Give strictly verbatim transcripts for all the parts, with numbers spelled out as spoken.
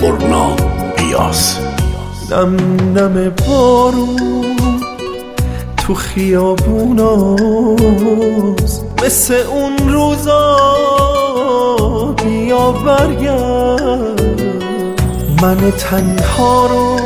برنا بیاس. نم نم بارون تو خیابوناست، مثل اون روزا بیا برگرد. من تنها رو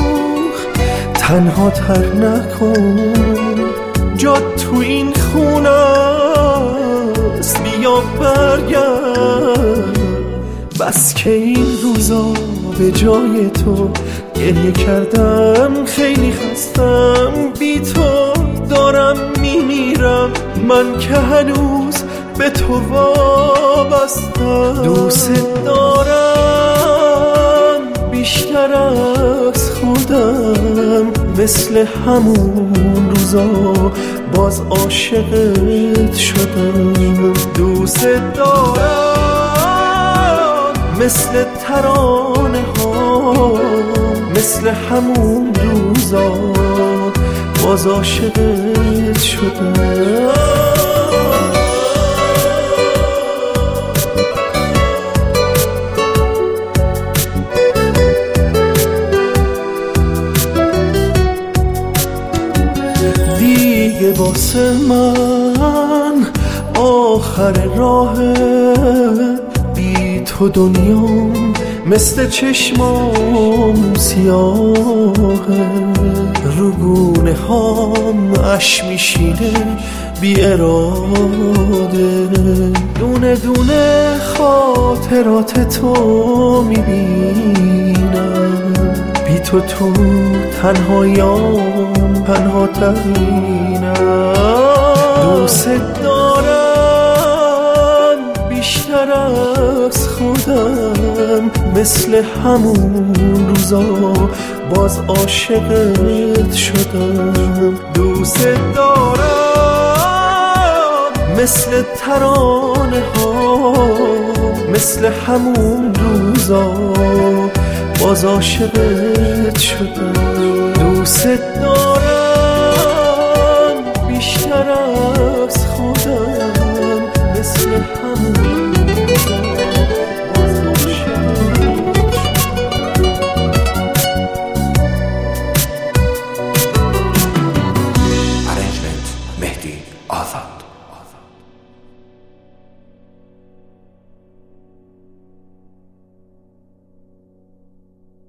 تنها تر نکن، جا تو این خونه است، بیا برگرد. بس که این روزا به جای تو گریه کردم، خیلی خستم بی تو دارم میمیرم. من که هنوز به تو وابستم، دوست دارم بیشتر از خودم. مثل همون روزا باز عاشقت شدم. دوست دارم مثل ترانه ها، مثل همون روزا باز عاشقت شدم. دیگه واسه من آخر راهه، بی تو دنیام مثل چشمام سیاهه. رو گونه هام اش میشینه بی اراده، دونه دونه خاطرات تو میبینم. بی تو تو تنهایام پنها ترینم. دوست دارم بیشتر از خودم، مثل همون روزا باز عاشقت شدم. دوست دارم مثل ترانه ها، مثل همون روزا باز عاشقت شدم. دوست دارم بیشتر از خودم، مثل همون